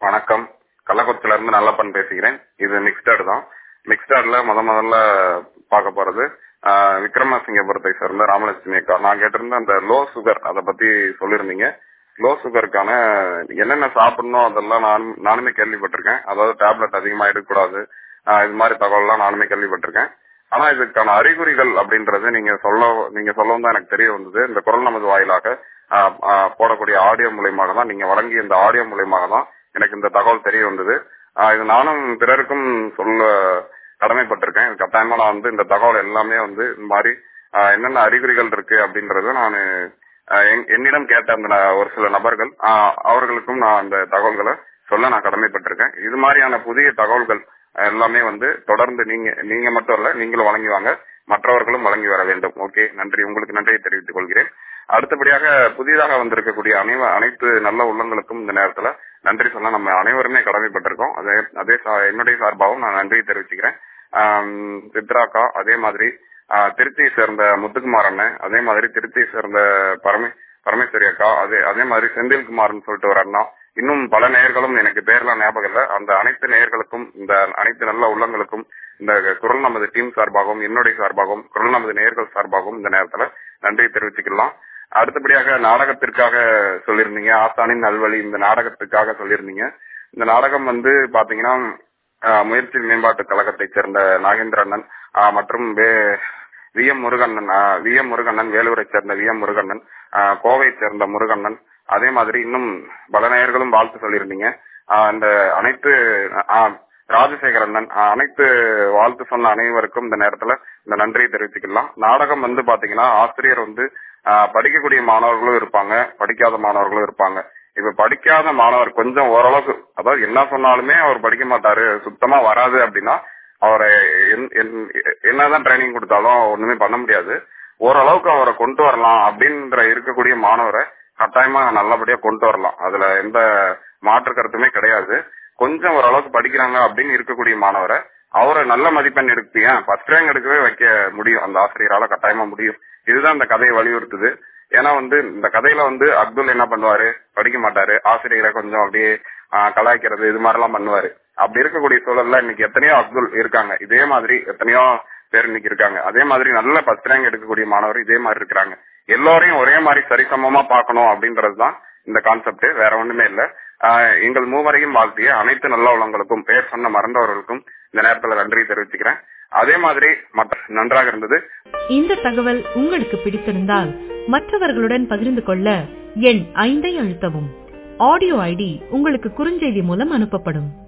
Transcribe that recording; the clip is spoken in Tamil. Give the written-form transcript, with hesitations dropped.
வணக்கம். கள்ளக்குறிச்சில இருந்து நல்லப்பன் பேசுகிறேன். இது மிக்ஸ்டார்ட் தான். மிக்ஸ்டார்ட்ல முதல்ல பார்க்க போறது விக்ரமசிங்கபுரத்தை சேர்ந்த ராமலட்சுமி அக்கா. நான் கேட்டிருந்த அந்த லோ சுகர் அதை பத்தி சொல்லியிருந்தீங்க. லோ சுகருக்கான என்னென்ன சாப்பிடணும் அதெல்லாம் நானுமே கேள்விப்பட்டிருக்கேன். அதாவது டேப்லெட் அதிகமா எடுக்கக்கூடாது, இது மாதிரி தகவல்லாம் நானுமே கேள்விப்பட்டிருக்கேன். ஆனா இதுக்கான அறிகுறிகள் அப்படின்றது நீங்க சொல்லவும் தான் எனக்கு தெரிய வந்தது. இந்த குரல் நமது வாயிலாக போடக்கூடிய ஆடியோ மூலியமாக தான், நீங்க வழங்கிய இந்த ஆடியோ மூலியமாக தான் எனக்கு இந்த தகவல் தெரிய வந்தது. இது நானும் பிறருக்கும் சொல்ல கடமைப்பட்டிருக்கேன். கட்டாயமா நான் இந்த தகவல் எல்லாமே இந்த மாதிரி என்னென்ன அறிகுறிகள் இருக்கு அப்படின்றத நான் என்னிடம் கேட்ட அந்த ஒரு சில நபர்கள் அவர்களுக்கும் நான் அந்த தகவல்களை சொல்ல நான் கடமைப்பட்டிருக்கேன். இது மாதிரியான புதிய தகவல்கள் எல்லாமே தொடர்ந்து நீங்க மட்டும் இல்ல, நீங்களும் வழங்கி வாங்க, மற்றவர்களும் வழங்கி வர வேண்டும். ஓகே, நன்றி. உங்களுக்கு நன்றியை தெரிவித்துக் கொள்கிறேன். அடுத்தபடியாக புதிதாக வந்திருக்கக்கூடிய அனைத்து நல்ல உள்ளங்களுக்கும் இந்த நேரத்துல நன்றி சொல்ல நம்ம அனைவருமே கடமைப்பட்டிருக்கோம். அதே என்னுடைய சார்பாகவும் நான் நன்றியை தெரிவிச்சுக்கிறேன். சித்ராக்கா, அதே மாதிரி திருச்சியை சேர்ந்த முத்துக்குமார் அண்ணன், அதே மாதிரி திருச்சியை சேர்ந்த பரமேஸ்வரி அக்கா, அதே மாதிரி செந்தில்குமார்னு சொல்லிட்டு ஒரு அண்ணா, இன்னும் பல நேயர்களும் எனக்கு பேர்லாம் ஞாபகம் இல்ல. அந்த அனைத்து நேயர்களுக்கும், இந்த அனைத்து நல்ல உள்ளங்களுக்கும் இந்த குரல் நமது டீம் சார்பாகவும் என்னுடைய சார்பாகவும் குரல் நமது நேயர்கள் சார்பாகவும் இந்த நேரத்துல நன்றியை தெரிவிச்சுக்கலாம். அடுத்தபடியாக நாடகத்திற்காக சொல்லியிருந்தீங்க, ஆசானின் நல்வழி, இந்த நாடகத்துக்காக சொல்லியிருந்தீங்க. இந்த நாடகம் பாத்தீங்கன்னா முயற்சி மேம்பாட்டு கழகத்தை சேர்ந்த நாகேந்திரண்ணன் மற்றும் வி எம் முருகண்ணன், வேலூரை சேர்ந்த வி எம் முருகண்ணன், கோவை சேர்ந்த முருகண்ணன், அதே மாதிரி இன்னும் பல நேயர்களும் வாழ்த்து சொல்லியிருந்தீங்க. இந்த அனைத்து ராஜசேகரண்ணன், அனைத்து வாழ்த்து சொன்ன அனைவருக்கும் இந்த நேரத்துல இந்த நன்றியை தெரிவிச்சுக்கலாம். நாடகம் பாத்தீங்கன்னா ஆசிரியர் படிக்கக்கூடிய மாணவர்களும் இருப்பாங்க, படிக்காத மாணவர்களும் இருப்பாங்க. இப்ப படிக்காத மாணவர் கொஞ்சம் ஓரளவுக்கு, அதாவது என்ன சொன்னாலுமே அவர் படிக்க மாட்டாரு, சுத்தமா வராது அப்படின்னா அவரை என்னதான் ட்ரைனிங் கொடுத்தாலும் ஒண்ணுமே பண்ண முடியாது. ஓரளவுக்கு அவரை கொண்டு வரலாம் அப்படின்ற இருக்கக்கூடிய மாணவரை கட்டாயமா நல்லபடியா கொண்டு வரலாம். அதுல எந்த மாற்று கருத்துமே கிடையாது. கொஞ்சம் ஓரளவுக்கு படிக்கிறாங்க அப்படின்னு இருக்கக்கூடிய மாணவரை அவரை நல்ல மதிப்பெண் எடுப்பீங்க, ஃபர்ஸ்ட் ரேங்க் எடுக்கவே வைக்க முடியும், அந்த ஆசிரியரால கட்டாயமா முடியும். இதுதான் இந்த கதையை வலியுறுத்துது. ஏன்னா இந்த கதையில அப்துல் என்ன பண்ணுவாரு, படிக்க மாட்டாரு, ஆசிரியரை கொஞ்சம் அப்படியே கலாய்க்கிறது இது மாதிரி எல்லாம் பண்ணுவாரு. அப்படி இருக்கக்கூடிய சூழல்ல இன்னைக்கு எத்தனையோ அப்துல் இருக்காங்க, இதே மாதிரி எத்தனையோ பேர் இன்னைக்கு இருக்காங்க. அதே மாதிரி நல்ல ஃபர்ஸ்ட் ரேங்க் எடுக்கக்கூடிய மாணவர் இதே மாதிரி இருக்கிறாங்க. எல்லாரையும் ஒரே மாதிரி சரிசமமா பார்க்கணும் அப்படின்றதுதான் இந்த கான்செப்ட், வேற ஒண்ணுமே இல்ல. எங்கள் மூவரையும் வாழ்த்திய அனைத்து நல்ல உள்ளங்களுக்கும், பேர் சொன்ன மறந்தவர்களுக்கும் இந்த நேரத்துல நன்றி தெரிவிச்சுக்கிறேன். அதே மாதிரி நன்றாக இருந்தது. இந்த தகவல் உங்களுக்கு பிடித்திருந்தால் மற்றவர்களுடன் பகிர்ந்து கொள்ள எண் 5 அழுத்தவும். ஆடியோ ஐடி உங்களுக்கு குறுஞ்செய்தி மூலம் அனுப்பப்படும்.